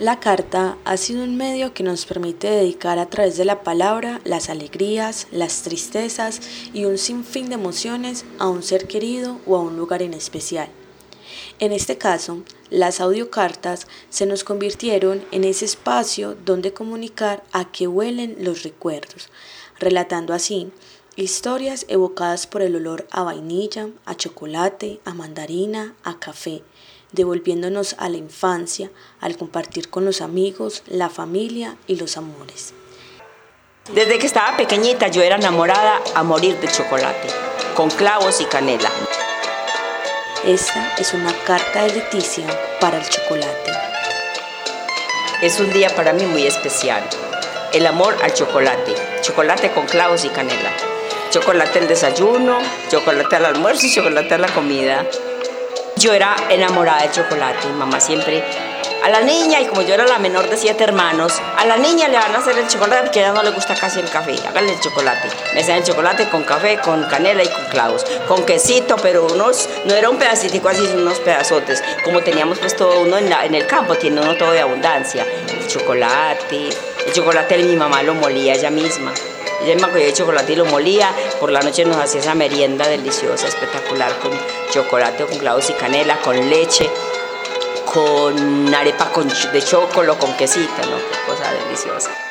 La carta ha sido un medio que nos permite dedicar a través de la palabra las alegrías, las tristezas y un sinfín de emociones a un ser querido o a un lugar en especial. En este caso, las audiocartas se nos convirtieron en ese espacio donde comunicar a qué huelen los recuerdos, relatando así historias evocadas por el olor a vainilla, a chocolate, a mandarina, a café, devolviéndonos a la infancia al compartir con los amigos, la familia y los amores. Desde que estaba pequeñita yo era enamorada a morir de chocolate, con clavos y canela. Esta es una carta de Leticia para el chocolate. Es un día para mí muy especial. El amor al chocolate, chocolate con clavos y canela. Chocolate al desayuno, chocolate al almuerzo y chocolate a la comida. Yo era enamorada del chocolate, mamá siempre, a la niña, y como yo era la menor de 7 hermanos, a la niña le van a hacer el chocolate porque a ella no le gusta casi el café, háganle el chocolate. Me hacían el chocolate con café, con canela y con clavos, con quesito, pero no era un pedacitico así, sino unos pedazotes, como teníamos pues todo uno en el campo, tiene uno todo de abundancia. El chocolate mi mamá lo molía ella misma. Ella me cogía el chocolate y lo molía, por la noche nos hacía esa merienda deliciosa, espectacular, con chocolate, con clavos y canela, con leche, con arepa de chocolate, con quesito, ¿no? Qué cosa deliciosa.